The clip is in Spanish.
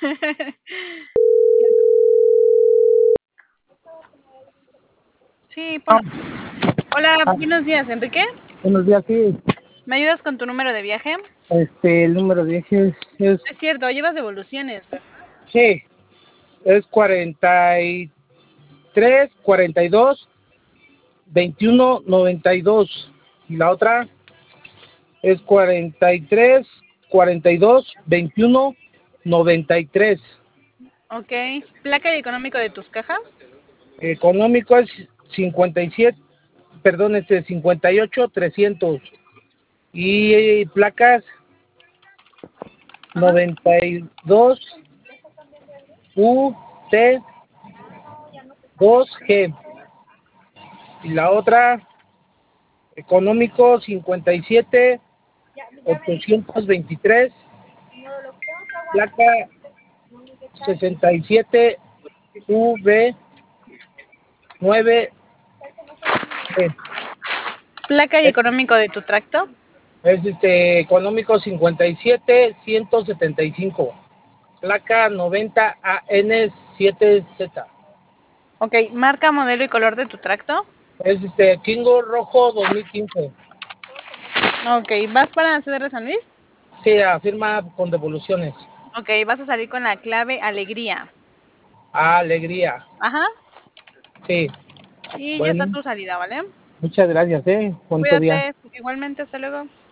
Sí, Ah, Hola, ah, buenos días, Enrique. buenos días, sí. ¿Me ayudas con tu número de viaje? El número de eje Es cierto, llevas devoluciones, ¿verdad? sí, es 43, 42, 21, 92. Y la otra es 43, 42, 21, 93. Ok. ¿Placa y económico de tus cajas? Económico es 57, perdón, 58, 300. Y placas Ajá. 92, UT, 2G. Y la otra, económico 57 823, placa 67 V 9 E. ¿Placa y económico de tu tracto? Es económico 57 175, placa 90 AN7Z. Ok. ¿Marca, modelo y color de tu tracto? Es Kingo Rojo 2015. Ok. ¿Vas para CDR San Luis? Sí, afirma con devoluciones. Ok. Vas a salir con la clave alegría. Alegría. Ajá. Sí. Y ya está Bueno, tu salida, ¿vale? muchas gracias, bonito día. Cuídate. Igualmente, hasta luego.